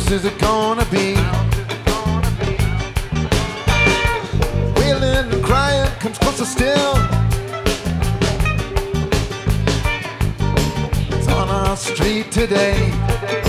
house is it gonna be? Wailing and crying comes closer still. It's on our street today.